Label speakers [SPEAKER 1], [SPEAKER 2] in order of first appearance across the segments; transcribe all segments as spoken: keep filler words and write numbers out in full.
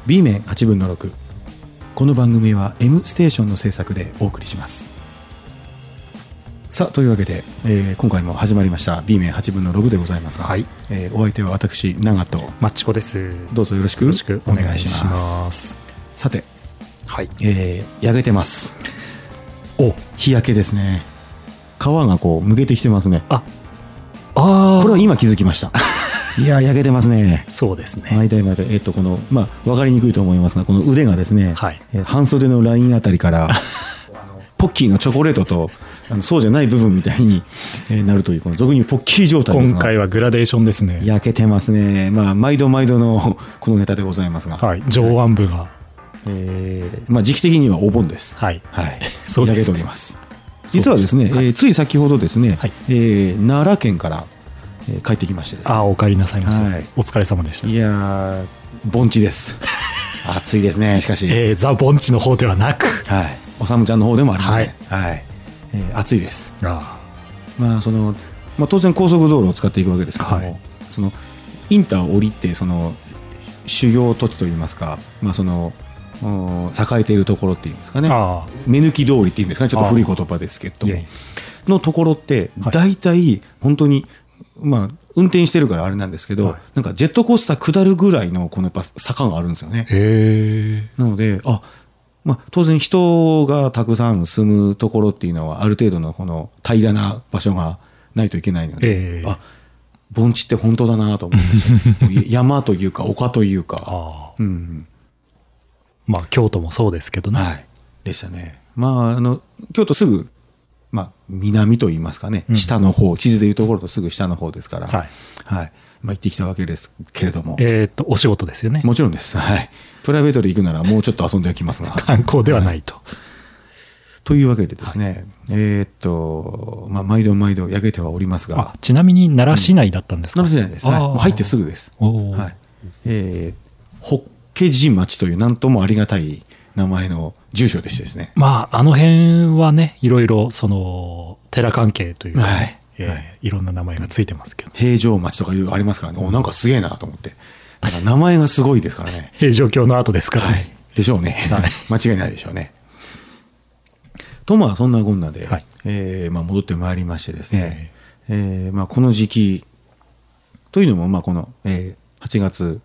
[SPEAKER 1] B 面はちぶんのろく。この番組は M ステーションの制作でお送りします。さあというわけで、えー、今回も始まりました B 面はちぶんのろくでございますが、はい、えー、お相手は私長と
[SPEAKER 2] マッチコです。
[SPEAKER 1] どうぞよろしく
[SPEAKER 2] よろしく
[SPEAKER 1] お願いします。さて、はい、えー、焼けてます。お、日焼けですね。皮がこうむけてきてますね。ああ、これは今気づきましたいや焼けてますね。
[SPEAKER 2] そうですね。
[SPEAKER 1] 毎回毎回、えっとこのまあ分かりにくいと思いますが、この腕がですね、はい、えー、半袖のラインあたりからポッキーのチョコレートとあのそうじゃない部分みたいになるという、この俗に言うポッキー状態ですが、
[SPEAKER 2] 今回はグラデーションですね。
[SPEAKER 1] 焼けてますね。まあ毎度毎度のこのネタでございますが、
[SPEAKER 2] はい、上腕部が、
[SPEAKER 1] えーまあ、時期的にはお盆です。はい、はい、そうですね、焼けております。実はですね、はい、えー、つい先ほどですね、はい、えー、奈良県からえー、帰ってきましてですね。
[SPEAKER 2] ああ、お帰りなさいませ、はい、お疲れ様でした。
[SPEAKER 1] いや盆地です暑いですね。しかし、
[SPEAKER 2] えー、ザ盆地の方ではなく、
[SPEAKER 1] はい、おさむちゃんの方でもありません。はい、はい、えー、暑いです。あ、まあそのまあ、当然高速道路を使っていくわけですけども、はい、そのインターを降りてその修行土地といいますか、まあ、その栄えているところっていうんですかね、目抜き通りっていうんですかね、ちょっと古い言葉ですけどものところって大体本当に、まあ、運転してるからあれなんですけど、はい、なんかジェットコースター下るぐらいのこのやっぱ坂があるんですよね。へー。なので、あ、まあ、当然人がたくさん住むところっていうのはある程度のこの平らな場所がないといけないので、あ、盆地って本当だなと思いました山というか丘というか、あ、うん、
[SPEAKER 2] まあ京都もそうですけどね、
[SPEAKER 1] はい、でしたね。まあ、あの京都すぐ、まあ、南といいますかね、うん、下の方、地図でいうところとすぐ下の方ですから、はい、はい、まあ、行ってきたわけですけれども、
[SPEAKER 2] えー、っとお仕事ですよね。
[SPEAKER 1] もちろんです、はい、プライベートで行くならもうちょっと遊んでおきますが
[SPEAKER 2] 観光ではないと、はい、
[SPEAKER 1] というわけでですね、はい、えー、っと、まあ、毎度毎度焼けてはおりますが、
[SPEAKER 2] あ、ちなみに奈良市内だったんですか。
[SPEAKER 1] うん、奈良市内です、はい、もう入ってすぐです。はい、えー、法華寺町というなんともありがたい名前の住所でしてですね、
[SPEAKER 2] まあ、あの辺はね、いろいろその寺関係というかね、はい、えーはい、いろんな名前がついてますけど、
[SPEAKER 1] 平城町とかいろいろありますからね、お、なんかすげえなと思って、だから名前がすごいですからね
[SPEAKER 2] 平城京の後ですからね、はい、
[SPEAKER 1] でしょうね、はい、間違いないでしょうねと、まあそんなこんなで、はい、えーまあ、戻ってまいりましてですね、えーえーまあ、この時期というのも、まあこの、えー、はちがつ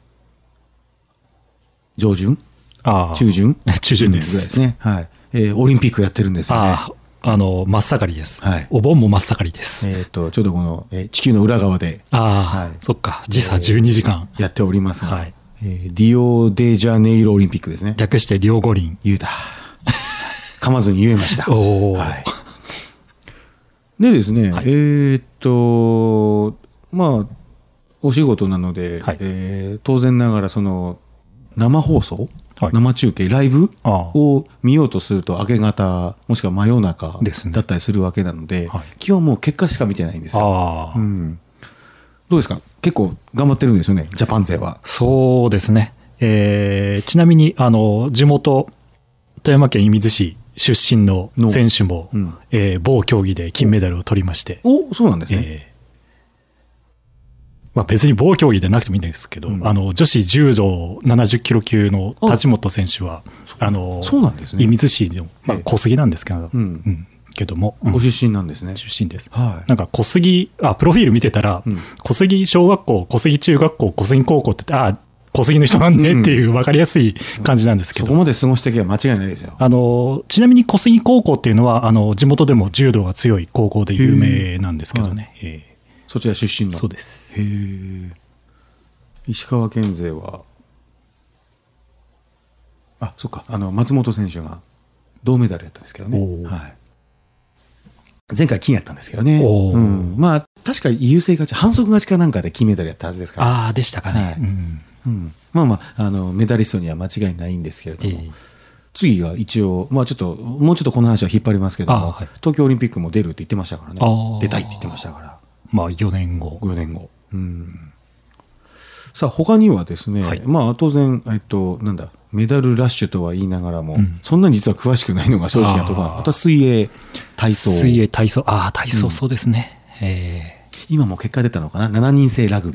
[SPEAKER 1] 上旬、あ中旬
[SPEAKER 2] 中旬です、
[SPEAKER 1] ぐらいですね、はい、えー、オリンピックやってるんですよね。
[SPEAKER 2] ああの真っ盛りです、はい、お盆も真っ盛りです。
[SPEAKER 1] えー、とちょうどこの、えー、地球の裏側で、
[SPEAKER 2] あ、はい、そっか、時差じゅうにじかん、
[SPEAKER 1] えー、やっておりますが、はい、えー、リオデジャネイロオリンピックですね。
[SPEAKER 2] 略してリオ五輪。
[SPEAKER 1] 言うた噛まずに言えましたお、はい、でですね、はい、えー、っとまあお仕事なので、はい、えー、当然ながらその生放送、はい、生中継ライブを見ようとすると明け方もしくは真夜中だったりするわけなので、はい、基本もう結果しか見てないんですよ。あ、うん、どうですか、結構頑張ってるんですよね、ジャパン勢は。
[SPEAKER 2] そうですね、えー、ちなみにあの地元富山県射水市出身の選手も、うん、えー、某競技で金メダルを取りまして。
[SPEAKER 1] お、そうなんですね、えー
[SPEAKER 2] まあ、別に某競技でなくてもいいんですけど、うん、あの女子柔道ななじゅっキロ級の立本選手はあの
[SPEAKER 1] そうなんですね、
[SPEAKER 2] 射水市の、まあ、小杉なんですけど、うんうん、けども、
[SPEAKER 1] ご出身なんですね。
[SPEAKER 2] 出身です、はい、なんか小杉、あ、プロフィール見てたら、うん、小杉小学校、小杉中学校、小杉高校って言って、あ、小杉の人なんねっていう分かりやすい感じなんですけど、
[SPEAKER 1] そこまで過ごしていけば間違いないですよ。
[SPEAKER 2] あのちなみに小杉高校っていうのはあの地元でも柔道が強い高校で有名なんですけどね、はい、え
[SPEAKER 1] ー、そちら出身の。
[SPEAKER 2] そうです。
[SPEAKER 1] へー、石川県勢は、あ、そっか、あの松本選手が銅メダルやったんですけどね、はい、前回金やったんですけどね、うん、まあ確か優勢勝ち、反則勝ちかなんかで金メダルやったはずですから、
[SPEAKER 2] ああ、でしたかね、はい、うん
[SPEAKER 1] うん、まあまあ、あのメダリストには間違いないんですけれども、えー、次が一応、まあ、ちょっともうちょっとこの話は引っ張りますけども、はい、東京オリンピックも出るって言ってましたからね、出たいって言ってましたから、
[SPEAKER 2] まあ、よねんご
[SPEAKER 1] よねんご、うん、さあ他にはですね、はい、まあ、当然、えっと、なんだメダルラッシュとは言いながらも、うん、そんなに実は詳しくないのが正直なところ、あとは水泳、体操、
[SPEAKER 2] 水泳、体操、ああ、体操、そうですね、うん、えー、
[SPEAKER 1] 今も結果出たのかな、しちにん制ラグビー。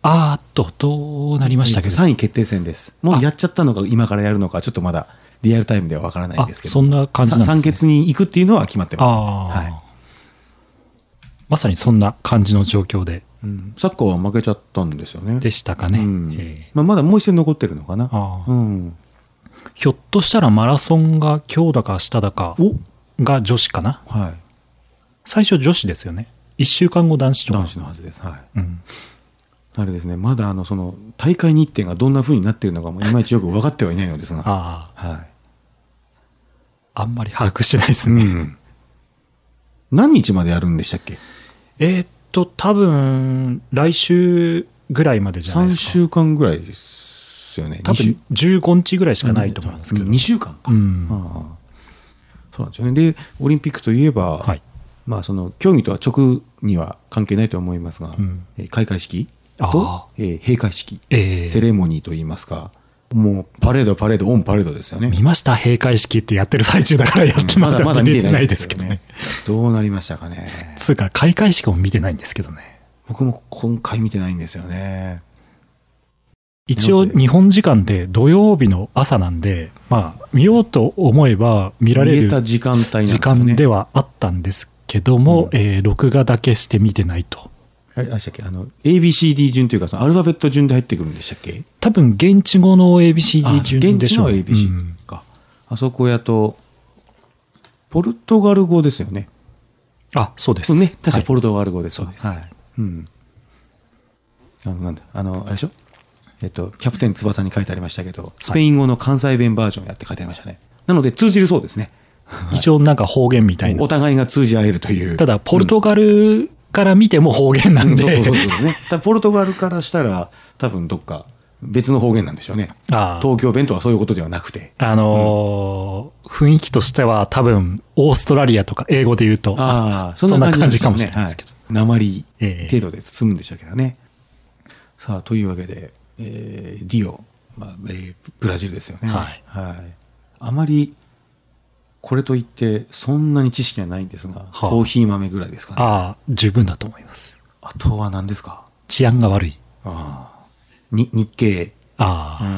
[SPEAKER 2] あーっと、どうなりましたけど。
[SPEAKER 1] さんい決定戦です。もうやっちゃったのか、今からやるのか、ちょっとまだリアルタイムではわからないんですけど。
[SPEAKER 2] そんな感じなんですね。
[SPEAKER 1] さん決に行くっていうのは決まってます。はい、
[SPEAKER 2] まさにそんな感じの状況で。
[SPEAKER 1] うん、サッカーは負けちゃったんですよね。
[SPEAKER 2] でしたかね。
[SPEAKER 1] うんえーまあ、まだもう一戦残ってるのかな。あ、うん、
[SPEAKER 2] ひょっとしたらマラソンが今日だか明日だかが女子かな。はい、最初女子ですよね。いっしゅうかんご男子とか。
[SPEAKER 1] 男子のはずです。はい、うん、あれですね、まだあのその大会日程がどんな風になっているのかもいまいちよく分かってはいないのですが、あ、はい、
[SPEAKER 2] あんまり把握してないですね。うん、
[SPEAKER 1] 何日までやるんでしたっけ？
[SPEAKER 2] えー、っと多分来週ぐらいまでじゃないですか。
[SPEAKER 1] さんしゅうかんぐらいですよね。
[SPEAKER 2] 多分じゅうごにちぐらいしかないと思うんですけど。
[SPEAKER 1] にしゅうかんか。うん、ああ、そうなんですよね。でオリンピックといえば、はい、まあ、その競技とは直には関係ないと思いますが、うん、開会式と、えー、閉会式、えー、セレモニーといいますか、もうパレードパレードオンパレードですよね。
[SPEAKER 2] 見ました？閉会式ってやってる最中だからやってまだまだ見てないですけどね。
[SPEAKER 1] どうなりましたかね。
[SPEAKER 2] つうか開会式も見てないんですけどね。
[SPEAKER 1] 僕も今回見てないんですよね。
[SPEAKER 2] 一応日本時間で土曜日の朝なんで、まあ見ようと思えば見られる時間ではあったんですけども、うん、えー、録画だけして見てないと。
[SPEAKER 1] あれでしたっけ、あの エービーシーディー 順というかそのアルファベット順で入ってくるんでしたっけ？
[SPEAKER 2] 多分現地語の エービーシーディー 順でしょう。
[SPEAKER 1] 現地の エービーシーディー か、うん、あそこやとポルトガル語ですよね。
[SPEAKER 2] あ、そうです
[SPEAKER 1] ね、確かポルトガル語です。
[SPEAKER 2] はい、
[SPEAKER 1] はい、うん、あのなんだあのあれでしょ、えっとキャプテン翼に書いてありましたけど、スペイン語の関西弁バージョンやって書いてありましたね。なので通じるそうですね。
[SPEAKER 2] 一応なんか方言みたいな、
[SPEAKER 1] お互いが通じ合えるという。
[SPEAKER 2] ただポルトガルから見ても方言なんで、
[SPEAKER 1] うん、そうそうそうね。ただポルトガルからしたら多分どっか別の方言なんでしょうね。ああ、東京弁とはそういうことではなくて、
[SPEAKER 2] あのーうん、雰囲気としては多分オーストラリアとか英語で言うと、あそんな感じかもしれないですけど、
[SPEAKER 1] 訛り程度で済むんでしょうけどね。えー、さあというわけで、えー、リオ、まあえー、ブラジルですよね。はい、はい、あまりこれといってそんなに知識はないんですが、はあ、コーヒー豆ぐらいですかね。
[SPEAKER 2] ああ、十分だと思います。
[SPEAKER 1] あとは何ですか？
[SPEAKER 2] 治安が悪い。
[SPEAKER 1] ああ、に日系。ああ、うん、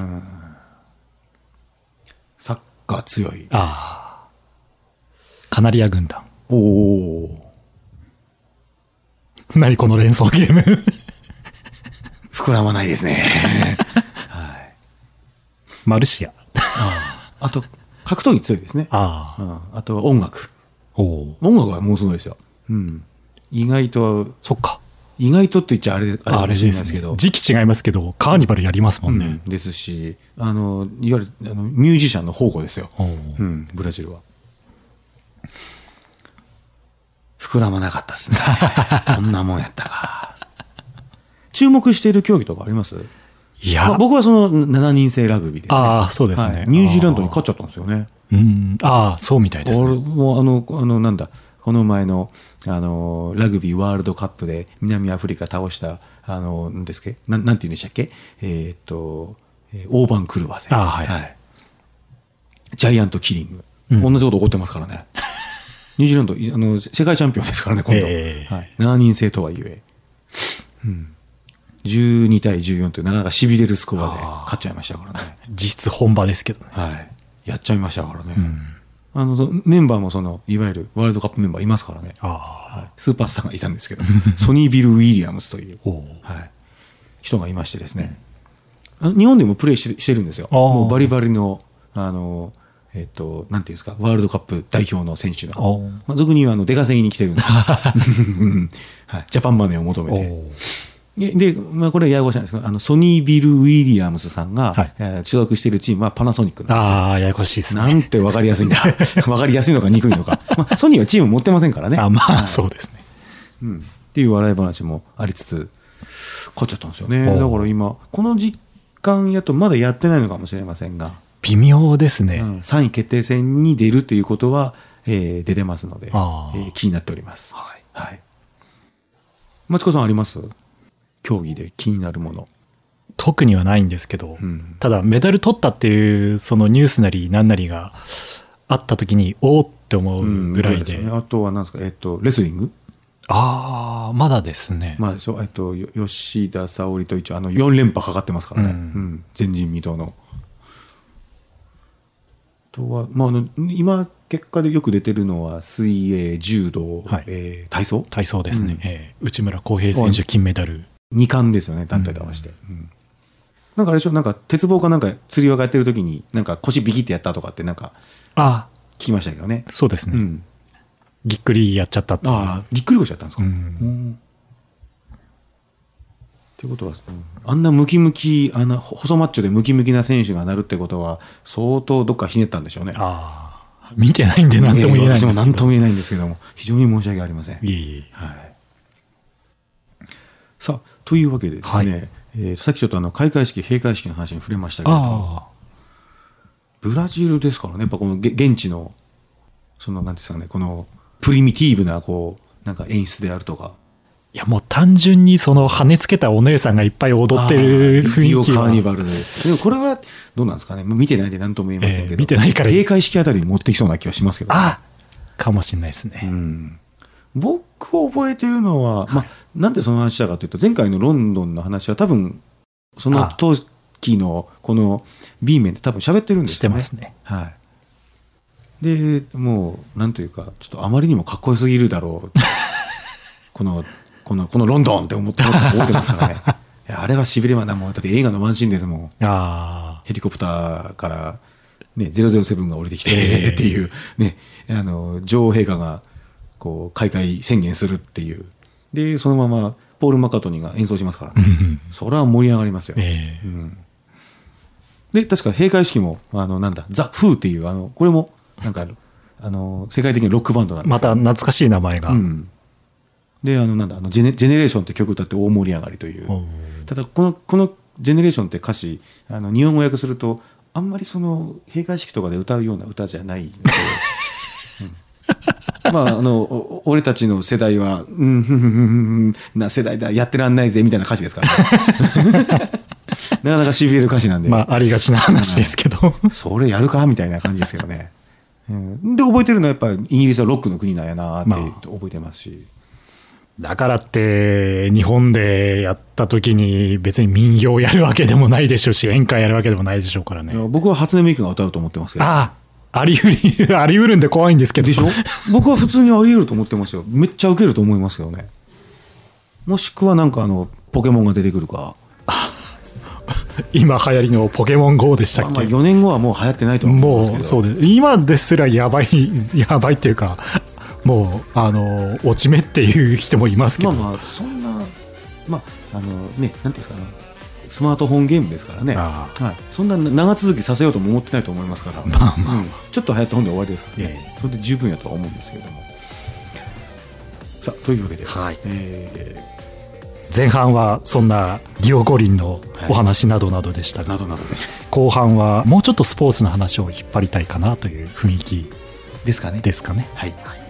[SPEAKER 1] サッカー強い。ああ、
[SPEAKER 2] カナリア軍団。
[SPEAKER 1] おお。
[SPEAKER 2] 何この連想ゲーム。
[SPEAKER 1] 膨らまないですね。はい。
[SPEAKER 2] マルシア。
[SPEAKER 1] ああ、あと格闘技強いですね。ああ、うん、あとは音楽。お音楽はもうすごいですよ。うん。意外と、
[SPEAKER 2] そっか。
[SPEAKER 1] 意外とって言っちゃあれ、あれかもしれないですけど。
[SPEAKER 2] ね、時期違いますけど、カーニバルやりますもんね。
[SPEAKER 1] うん、ですし、あの、いわゆるあのミュージシャンの宝庫ですよ。うん、ブラジルは。膨らまなかったですね。こんなもんやったか。注目している競技とかあります？いや、まあ、僕はそのしちにん制ラグビーですね。
[SPEAKER 2] ああ、そうですね、はい。
[SPEAKER 1] ニュージーランドに勝っちゃったんですよね。
[SPEAKER 2] うん、ああ、そうみたいですね。
[SPEAKER 1] 俺もあの、あの、なんだ、この前の、あの、ラグビーワールドカップで南アフリカ倒した、あの、なんですけな、なんて言うんでしたっけ、えー、っと、オーバンクルワゼ。ああ、はい、はい。ジャイアントキリング。うん、同じこと起こってますからね。ニュージーランド、あの、世界チャンピオンですからね、今度。えーはい、しちにん制とはいえ。うん。じゅうにたいじゅうよんというなかなか痺れるスコアで勝っちゃいましたからね。
[SPEAKER 2] 実質本場ですけどね。
[SPEAKER 1] はい。やっちゃいましたからね。うん、あのメンバーもそのいわゆるワールドカップメンバーいますからね。あ、はい、スーパースターがいたんですけどソニービル・ウィリアムスという、はい、人がいましてですね、日本でもプレーして、してるんですよ。もうバリバリのあの、えっと、なんていうんですか、ワールドカップ代表の選手が、まあ、俗に言うあの出稼ぎに来てるんですよ、はい、ジャパンマネーを求めて。で、まあ、これはややこしいんですけど、あのソニービル・ウィリアムスさんが、はいえー、所属しているチームはパナソニックなんですよ。
[SPEAKER 2] ああ、ややこしいですね。
[SPEAKER 1] なんて分かりやすいんだ。分かりやすいのか憎いのか。まあ、ソニーはチーム持ってませんからね。
[SPEAKER 2] あ、まあ、そうですね。
[SPEAKER 1] うん。っていう笑い話もありつつ、勝っちゃったんですよね。だから今、この時間やとまだやってないのかもしれませんが。
[SPEAKER 2] 微妙ですね。
[SPEAKER 1] うん、さんい決定戦に出るということは、えー、出てますので、えー、気になっております。はい。はい。町子さんあります？競技で気になるもの。
[SPEAKER 2] 特にはないんですけど、うん、ただメダル取ったっていうそのニュースなり何なりがあった時におーって思うぐらいで、うん、
[SPEAKER 1] ね、あとは何ですか、えっとレスリング
[SPEAKER 2] ああ、まだですね。
[SPEAKER 1] まあでしょ、えっと、吉田沙保里と一応あのよん連覇かかってますからね、うんうん、前人未到の。あとは、まあ、あの今結果でよく出てるのは水泳、柔道、はい、えー、体操
[SPEAKER 2] 体操ですね、うん、えー、内村航平選手金メダル
[SPEAKER 1] に冠ですよね、団体で合わせて、うんうん、なんかあれでしょ、なんか鉄棒かなんか釣り輪がやってる時になんか腰ビキってやったとかってなんか聞きましたけどね。
[SPEAKER 2] そうですね、うん、ぎっくりやっちゃったって。
[SPEAKER 1] ああ、ぎっくり腰やったんですか。うん、うん、ってことは、あんなムキムキ、あんな細マッチョでムキムキな選手がなるってことは相当どっかひねったんでしょうね。
[SPEAKER 2] ああ、見てないんで何とも言えないんですけど、
[SPEAKER 1] 私も何とも言えないんですけども、非常に申し訳ありません。
[SPEAKER 2] いえいえ、
[SPEAKER 1] はい、さあというわけでですね、はい、えー、さっきちょっとあの開会式閉会式の話に触れましたけれど、ブラジルですからね、やっぱこの現地のそのなんですかね、このプリミティブなこうなんか演出であるとか、
[SPEAKER 2] いやもう単純にその跳ねつけたお姉さんがいっぱい踊ってる雰囲気は、
[SPEAKER 1] リオカーニバルで、でもこれはどうなんですかね、見てないんで何とも言えませんけど、えー、
[SPEAKER 2] 見てないから
[SPEAKER 1] 閉会式あたりに持ってきそうな気はしますけど、ね、
[SPEAKER 2] あかもしれないですね。
[SPEAKER 1] うん、僕覚えているのは、はい、まあ、なんでその話したかというと、前回のロンドンの話は多分その時のこの B 面で多分喋ってるんですよね。
[SPEAKER 2] してますね。
[SPEAKER 1] はい。でもうなんというかちょっとあまりにもかっこよすぎるだろうこのこのこのロンドンって思って思ってますからね。いやあれはしびれまな、もうだって映画のワンシーンですもん。
[SPEAKER 2] あ
[SPEAKER 1] ヘリコプターからねゼロゼロセブンが降りてきて、えー、っていうね、あの女王陛下がこう開会宣言するっていう、でそのままポール・マッカートニーが演奏しますからね。それは盛り上がりますよ。えーうん、で確か閉会式もあのなんだザ・フーっていうあのこれもなんかあの世界的なロックバンドなんです
[SPEAKER 2] また懐かしい名前が。うん、
[SPEAKER 1] であのなんだあのジェネ、ジェネレーションって曲歌って大盛り上がりという。ただこのこのジェネレーションって歌詞あの日本語訳するとあんまりその閉会式とかで歌うような歌じゃないので、うん、まああの俺たちの世代はうんふんふんふんな世代だやってらんないぜみたいな歌詞ですからね。なかなかしびれる歌詞なんで、
[SPEAKER 2] まあありがちな話ですけど、
[SPEAKER 1] それやるかみたいな感じですけどね。うん、で覚えてるのはやっぱりイギリスはロックの国なんやなって覚えてますし、
[SPEAKER 2] まあ、だからって日本でやった時に別に民謡やるわけでもないでしょうし、演歌やるわけでもないでしょうからね。
[SPEAKER 1] 僕は初音ミクが歌うと思ってますけど、
[SPEAKER 2] ああ、ありうりありうるんで怖いんですけど。
[SPEAKER 1] でしょ。僕は普通にあり得ると思ってますよ。めっちゃウケると思いますけどね。もしくはなんかあのポケモンが出てくるか。
[SPEAKER 2] 今流行りのポケモン ゴー でしたっけ。まあ
[SPEAKER 1] よねんごはもう流行ってないと思うんですけど、もう
[SPEAKER 2] そうです。今ですらやばいやばいっていうか、もうあの落ち目っていう人もいますけど、
[SPEAKER 1] まあまあそんな、まああのね、なんていうんですかね、スマートフォンゲームですからね、はい、そんな長続きさせようとも思ってないと思いますから、まあまあ、うん、ちょっと流行った本で終わりですからね、えー、それで十分やとは思うんですけれども。さあというわけで、はい、えー
[SPEAKER 2] 前半はそんなリオ五輪のお話などなどでしたが、後半はもうちょっとスポーツの話を引っ張りたいかなという雰囲気
[SPEAKER 1] ですかね。
[SPEAKER 2] ですかね。
[SPEAKER 1] はい、はい。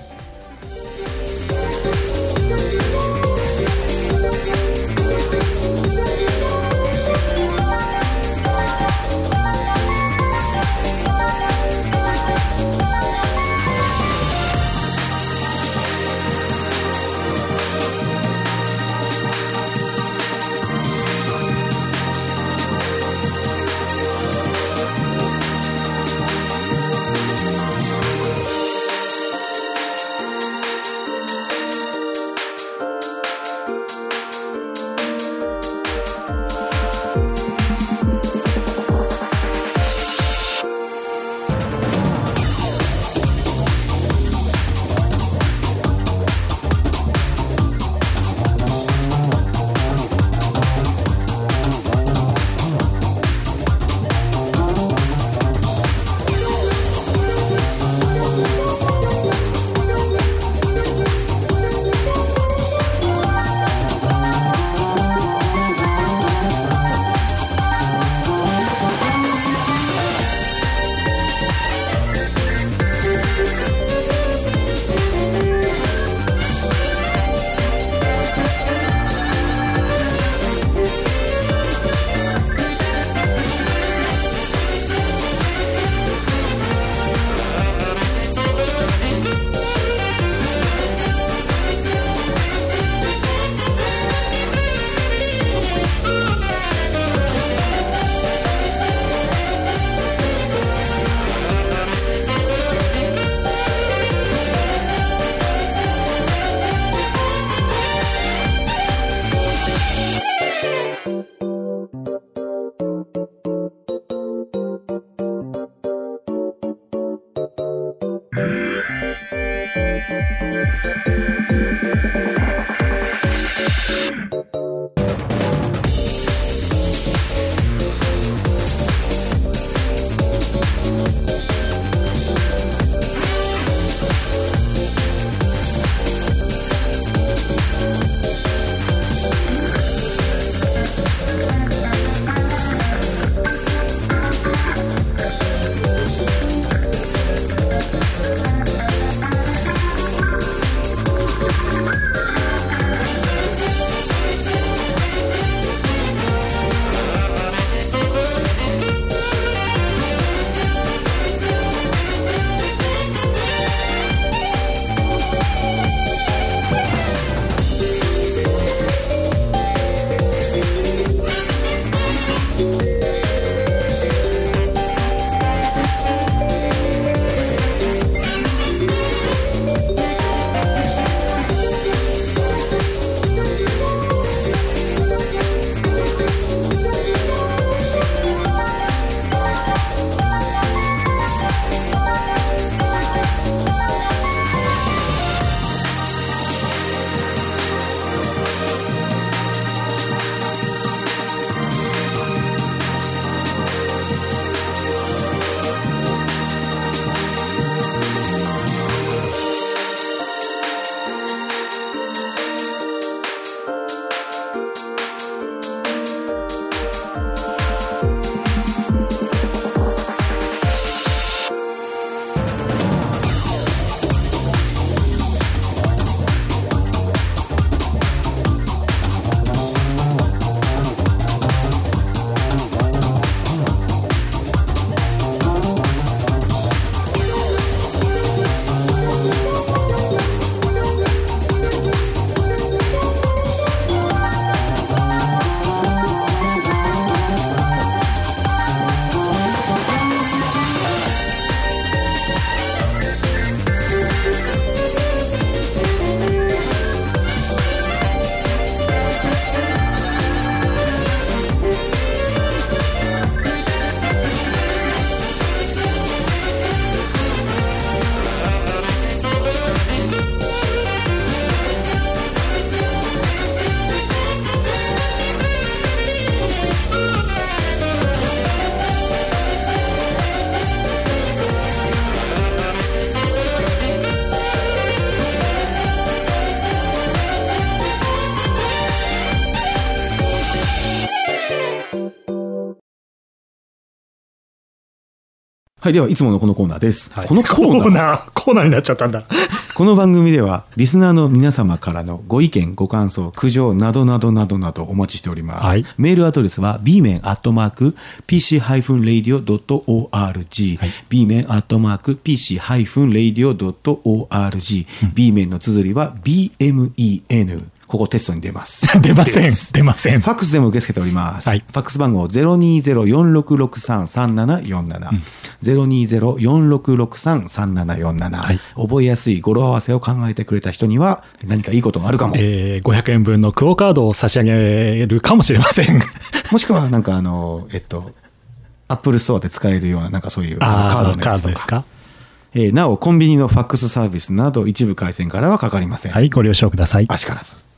[SPEAKER 1] はい、ではいつものこのコーナーです。
[SPEAKER 2] はい、
[SPEAKER 1] このコーナー
[SPEAKER 2] コーナー、コーナーになっちゃったんだ。
[SPEAKER 1] この番組ではリスナーの皆様からのご意見、ご感想、苦情などなどなどなどお待ちしております。はい、メールアドレスは ビーメンアットマークピーシーハイフンレイディオドットオーアールジー、はい、ビーメンアットマークピーシーハイフンレイディオドットオーアールジー、うん、B 面の綴りは ビーエムイーエヌ。ここテストに出ます。
[SPEAKER 2] 出ません。出ません。
[SPEAKER 1] ファックスでも受け付けております。はい、ファックス番号 ゼロにーゼロよんろくろくさんさんななよんなな、うん、ゼロにーゼロよんろくろくさんさんななよんなな、はい、覚えやすい語呂合わせを考えてくれた人には何かいいことがあるかも。
[SPEAKER 2] えー、ごひゃくえんぶんのクオカードを差し上げるかもしれません。
[SPEAKER 1] もしくはなんかあのえっとアップルストアで使えるようななんかそういうカードのやつとか。カードですか。えー、なおコンビニのファックスサービスなど一部回線からはかかりません。
[SPEAKER 2] はい、ご了承ください。
[SPEAKER 1] あしからず。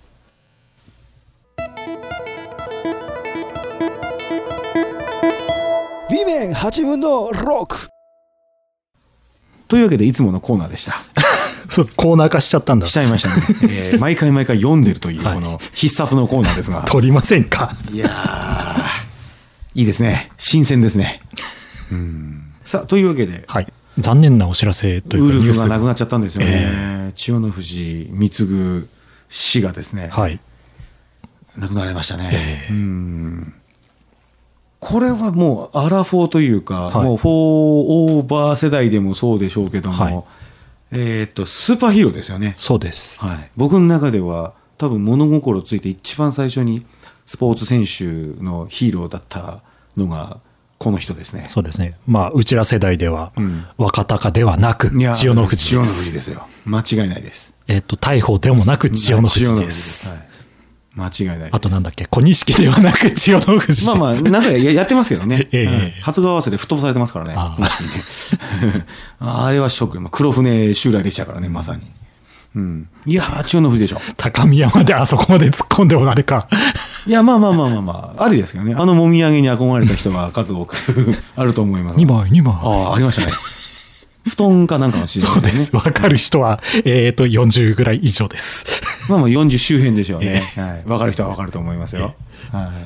[SPEAKER 3] ビーメンはちぶんのろく
[SPEAKER 1] というわけでいつものコーナーでした。
[SPEAKER 2] そうコーナー化しちゃったんだ。
[SPEAKER 1] しちゃいましたね。えー、毎回毎回読んでるというこの必殺のコーナーですが、
[SPEAKER 2] はい、取りませんか。
[SPEAKER 1] いやーいいですね。新鮮ですね。うん、さあというわけで、
[SPEAKER 2] はい、残念なお知らせというか
[SPEAKER 1] ウルフがなくなっちゃったんですよね。えー、千代の富士貢氏がですね、はい、亡くなられましたね。えー、うんこれはもうアラフォーというか、はい、もうフォーオーバー世代でもそうでしょうけども、はい、えー、っとスーパーヒーローですよね。
[SPEAKER 2] そうです、
[SPEAKER 1] はい、僕の中では多分物心ついて一番最初にスポーツ選手のヒーローだったのがこの人ですね。
[SPEAKER 2] そうですね。まあうちら世代では、うん、若隆ではなく千代の富士です。
[SPEAKER 1] 千代の富士ですよ。間違いないです。
[SPEAKER 2] えー、っと大鵬でもなく千代の富士です。はい、
[SPEAKER 1] 間違いないです。
[SPEAKER 2] あとなんだっけ、小錦ではなく千代の富士。
[SPEAKER 1] まあまあなんかやってますけどね。ええ、はい、初顔合わせで吹っ飛ばされてますからね。あ, あれはショック。黒船襲来でしたからね、まさに。うん、いやー千代の富士でしょ。
[SPEAKER 2] 高宮まであそこまで突っ込んでもあれか。
[SPEAKER 1] いやまあまあまあまあまあありですけどね。あのもみあげに憧れた人は数多くあると思います。
[SPEAKER 2] にまいにまい。
[SPEAKER 1] ああありましたね。布団かなんかのシーンですね。
[SPEAKER 2] そうです。わかる人は、えっと、よんじゅうぐらい以上です。
[SPEAKER 1] まあまあよんじゅう周辺でしょうね。えー、はい。わかる人はわかると思いますよ。えー、はい。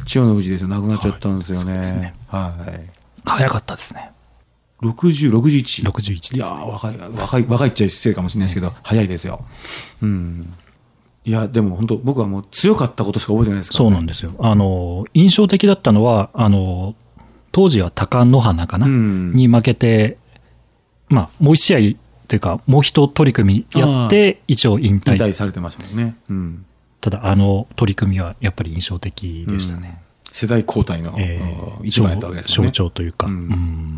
[SPEAKER 1] 千代の富士ですよ。亡くなっちゃったんですよね。はい。ね、はい、
[SPEAKER 2] 早かったですね。
[SPEAKER 1] ろくじゅう、ろくじゅういち。
[SPEAKER 2] ろくじゅういちです、
[SPEAKER 1] ね。いや若い、若い、若いっちゃ失礼かもしれないですけど、うん、早いですよ。うん。いや、でも本当僕はもう強かったことしか覚えてないですから、ね。
[SPEAKER 2] そうなんですよ。あの、印象的だったのは、あの、当時は貴乃花かな、うん、に負けて、まあ、もう一試合というか、もう一取り組みやって、一応引退。
[SPEAKER 1] 引退されてましたもんね。うん、
[SPEAKER 2] ただ、あの取り組みはやっぱり印象的でしたね。
[SPEAKER 1] うん、世代交代の、えー、一番やったわけですね。
[SPEAKER 2] 象徴というか。うんうん、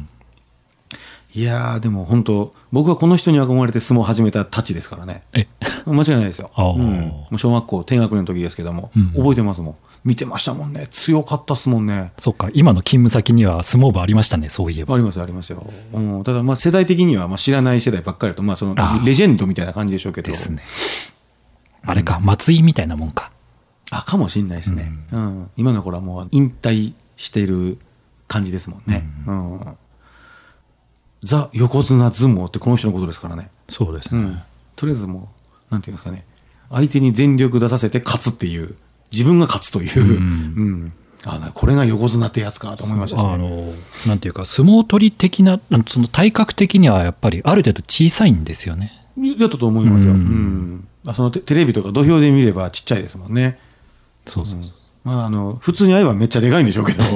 [SPEAKER 1] いやー、でも本当、僕はこの人に憧れて相撲を始めたたちですからね。え間違いないですよ。うん、もう小学校低学年の時ですけども、うん、覚えてますもん。見てましたもんね。強かったっすもんね。
[SPEAKER 2] そっか、今の勤務先には相撲部ありましたね、そういえば。
[SPEAKER 1] ありますありますよ。うん、ただまあ世代的にはまあ知らない世代ばっかりだと、まあそのレジェンドみたいな感じでしょうけど。
[SPEAKER 2] ですね。あれか、うん、松井みたいなもんか。
[SPEAKER 1] あ、かもしんないですね。うん。うん、今の頃はもう引退している感じですもんね。うん。うん、ザ横綱相撲ってこの人のことですからね。
[SPEAKER 2] そうですね。うん、
[SPEAKER 1] とりあえずもうなんていうんですかね、相手に全力出させて勝つっていう。自分が勝つという、うんうん、あこれが横綱ってやつかと思いましたし、ね、
[SPEAKER 2] あのなんていうか相撲取り的なその体格的にはやっぱりある程度小さいんですよね。
[SPEAKER 1] だったと思いますよ。うんうん、その テ, テレビとか土俵で見ればちっちゃいですもんね。
[SPEAKER 2] そうそうそう、うん、
[SPEAKER 1] まあ、あの普通に会えばめっちゃでかいんでしょうけど、はい、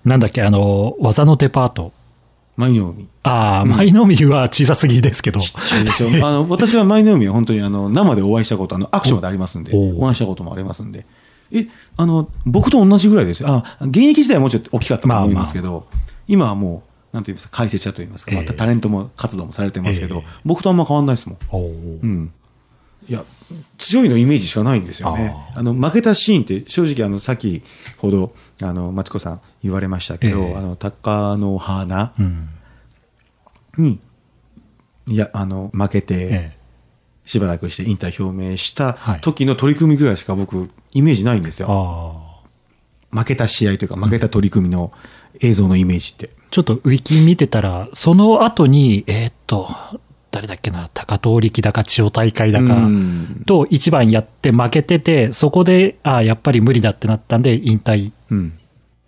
[SPEAKER 2] なんだっけあの技のデパート
[SPEAKER 1] 舞の海。
[SPEAKER 2] ああ、うん、舞の海は小さすぎですけど。
[SPEAKER 1] ちっちゃいでしょ。あの、私は舞の海は本当にあの、生でお会いしたこと、あの、握手までありますんで、お会いしたこともありますんで。え、あの、僕と同じぐらいですよ。あ、現役時代はもうちょっと大きかったと思いますけど、まあまあ、今はもう、なんて言いますか、解説者と言いますか、またタレントも活動もされてますけど、えー、僕とあんま変わんないですもん。うん。いや、強いのイメージしかないんですよね。あ, あの、負けたシーンって、正直あの、先ほど、あの、マチコさん言われましたけど、えー、あの、貴乃花、うんにいやあの負けてしばらくして引退表明した時の取り組みぐらいしか僕イメージないんですよ。負けた試合というか負けた取り組みの映像のイメージって、うん、
[SPEAKER 2] ちょっとウィキ見てたらその後にえー、っと誰だっけな、高遠力だか千代大海だかといちばんやって負けてて、そこであやっぱり無理だってなったんで引退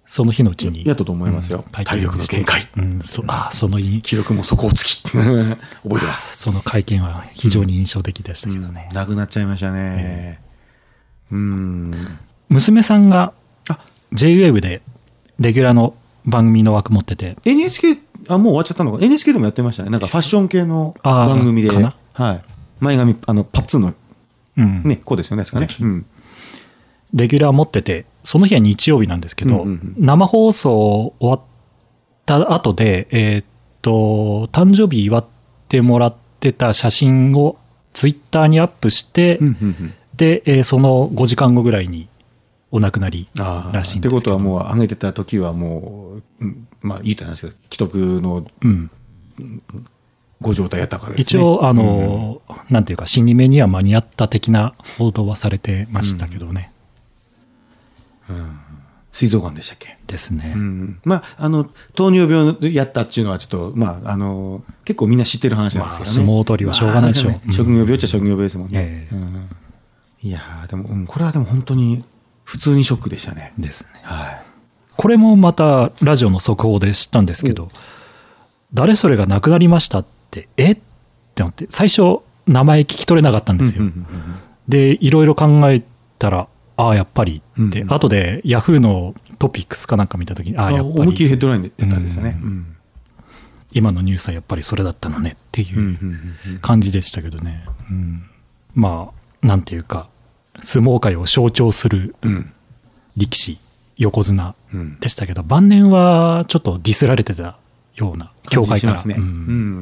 [SPEAKER 2] その日のうちに
[SPEAKER 1] やったと思いますよ、うん、体力の限界、
[SPEAKER 2] うん、そあその
[SPEAKER 1] 記録も底をつきって覚えてます。
[SPEAKER 2] その会見は非常に印象的でしたけどね、
[SPEAKER 1] うん、なくなっちゃいましたね、うん、うん
[SPEAKER 2] 娘さんが ジェイウェーブ でレギュラーの番組の枠持ってて
[SPEAKER 1] エヌエイチケー あもう終わっちゃったのか エヌエイチケー でもやってましたね。なんかファッション系の番組で、はい、前髪あのパッツンの、うんね、こうですよねですかね、うん、
[SPEAKER 2] レギュラー持っててその日は日曜日なんですけど、うんうんうん、生放送終わった後で、えー、っと誕生日祝ってもらってた写真をツイッターにアップして、うんうんうん、で、えー、そのごじかんごぐらいにお亡くなりらしいんですけど。
[SPEAKER 1] ってことはもう上げてた時はもう、うん、まあ言いたいんですけど既得の、うん、ご状態やったからですね。
[SPEAKER 2] 一応あの、うん、なんていうか死に目には間に合った的な報道はされてましたけどね、
[SPEAKER 1] うんうん、膵臓がんでしたっけ
[SPEAKER 2] ですね、
[SPEAKER 1] うん、まああの糖尿病やったっていうのはちょっとまああの結構みんな知ってる話なんですけどね、
[SPEAKER 2] まあ、相撲取りはしょうがないでしょう、まあ、
[SPEAKER 1] 職業病っちゃ職業病ですもんね、えーうん、いやでも、うん、これはでも本当に普通にショックでしたね。
[SPEAKER 2] ですね。はい。これもまたラジオの速報で知ったんですけど、誰それが亡くなりましたってえって思って最初名前聞き取れなかったんですよ。うんうんうんうん、でいろいろ考えたらああやっぱりって、うんうん、後でヤフーのトピックスかなんか見たときにああやっぱり
[SPEAKER 1] 思いっきりヘッドラインで出たんですよね。うんうん、
[SPEAKER 2] 今のニュースはやっぱりそれだったのねっていう感じでしたけどね。うん、まあなんていうか。相撲界を象徴する力士、うん、横綱でしたけど、うん、晩年はちょっとディスられてたような協会から、
[SPEAKER 1] ねうんうん、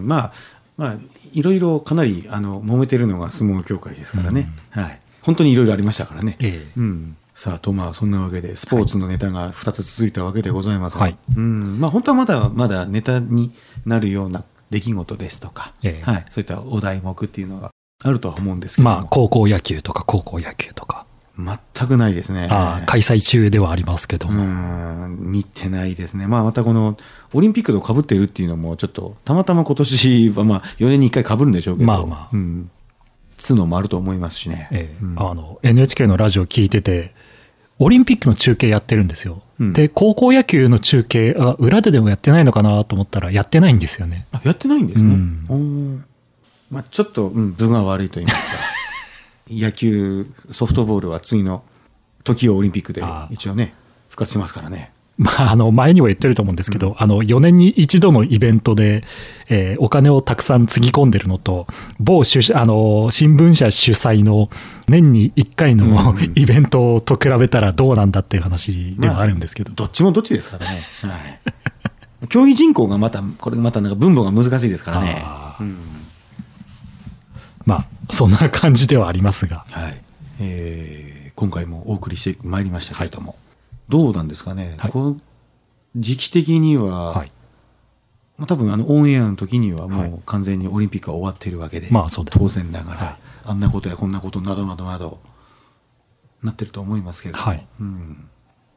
[SPEAKER 1] まあまあいろいろかなりあの揉めてるのが相撲協会ですからね、うんはい、本当にいろいろありましたからね、ええうん、さあとまあそんなわけでスポーツのネタがふたつ続いたわけでございますが、はいうんまあ、本当はまだまだネタになるような出来事ですとか、ええはい、そういったお題目っていうのがあるとは思うんですけども、
[SPEAKER 2] まあ、高校野球とか高校野球とか
[SPEAKER 1] 全くないですね。
[SPEAKER 2] あ開催中ではありますけども
[SPEAKER 1] うん見てないですね。まあまたこのオリンピックと被っているっていうのもちょっとたまたま今年はまあよねんにいっかい被るんでしょうけどまあまあ、うん、つのもあると思いますしね、ええうん、
[SPEAKER 2] あの エヌエイチケー のラジオ聞いててオリンピックの中継やってるんですよ、うん、で高校野球の中継あ裏ででもやってないのかなと思ったらやってないんですよね。
[SPEAKER 1] あやってないんですね、うんまあ、ちょっと、うん、分が悪いと言いますか野球ソフトボールは次の時をオリンピックで一応ね復活しますからね。
[SPEAKER 2] まあ、あの前にも言ってると思うんですけど、うん、あのよねんに一度のイベントで、えー、お金をたくさんつぎ込んでるのと某主あの新聞社主催の年にいっかいの、うん、イベントと比べたらどうなんだっていう話ではあるんですけど、
[SPEAKER 1] まあ、どっちもどっちですからね、はい、競技人口がまたこれまたなんか分母が難しいですからね。うん
[SPEAKER 2] まあそんな感じではありますが、
[SPEAKER 1] はいえー、今回もお送りしてまいりましたけれども、はい、どうなんですかね、はい、この時期的には、はいまあ、多分あのオンエアの時にはもう完全にオリンピックは終わっているわけで、まあそうです当然ながら、はい、あんなことやこんなことなどなどなどなってると思いますけれども、はいうん、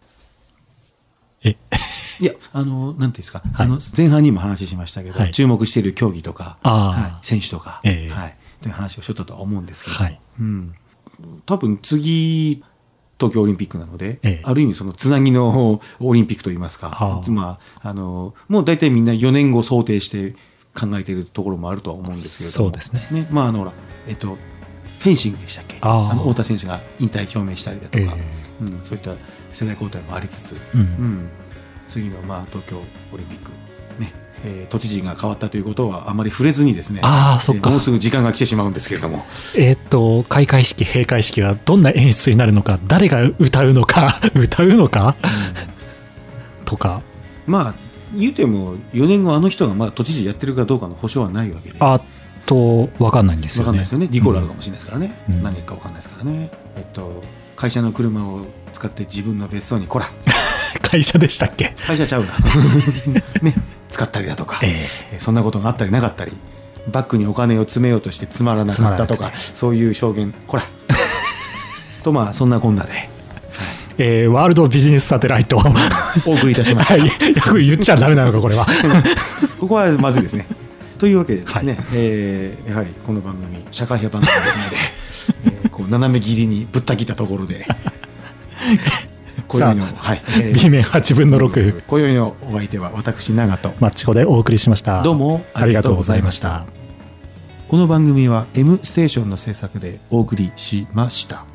[SPEAKER 2] え
[SPEAKER 1] いやあのなんていうんですか、はい、あの前半にも話しましたけど、はい、注目している競技とか、はい、選手とか、えーはいという話をしとったとは思うんですけど、はいうん、多分次東京オリンピックなので、ええ、ある意味そのつなぎのオリンピックといいますか、はあまあ、あのもう大体みんなよねんご想定して考えているところもあるとは思うんですけれども、
[SPEAKER 2] そうですね。
[SPEAKER 1] ねまああのほらえっとフェンシングでしたっけ、ああの太田選手が引退表明したりだとか、ええうん、そういった世代交代もありつつ、うんうん、次のまあ東京オリンピックね。えー、都知事が変わったということはあまり触れずにですね
[SPEAKER 2] あそっか、
[SPEAKER 1] えー、もうすぐ時間が来てしまうんですけれども、
[SPEAKER 2] えー、っと開会式閉会式がどんな演出になるのか誰が歌うのか歌うのか、うん、とか
[SPEAKER 1] まあ言うてもよねんごあの人がまだ都知事やってるかどうかの保証はないわけで
[SPEAKER 2] あと分かんないんですよね。
[SPEAKER 1] 分かんないですよね。リコールあるかもしれないですからね、うん、何か分かんないですからね、えっと、会社の車を使って自分の別荘にこら
[SPEAKER 2] 会社でしたっけ。
[SPEAKER 1] 会社ちゃうなね使ったりだとか、えー、そんなことがあったりなかったりバッグにお金を詰めようとして詰まらなかったとかそういう証言こらとまあそんなこんなで、はい
[SPEAKER 2] えー、ワールドビジネスサテライトを
[SPEAKER 1] お送りいたしました、
[SPEAKER 2] はい、言っちゃダメなのかこれは
[SPEAKER 1] ここはまずいですねというわけでですね、はいえー、やはりこの番組社会派番組ですので、えー、こう斜め切りにぶった切ったところで今宵の、はい、
[SPEAKER 2] えー、B 面はちぶんのろく。
[SPEAKER 1] 今宵のお相手は私長と
[SPEAKER 2] マッチコでお送りしました。
[SPEAKER 1] どうもありがとうございました。この番組は M ステーションの制作でお送りしました。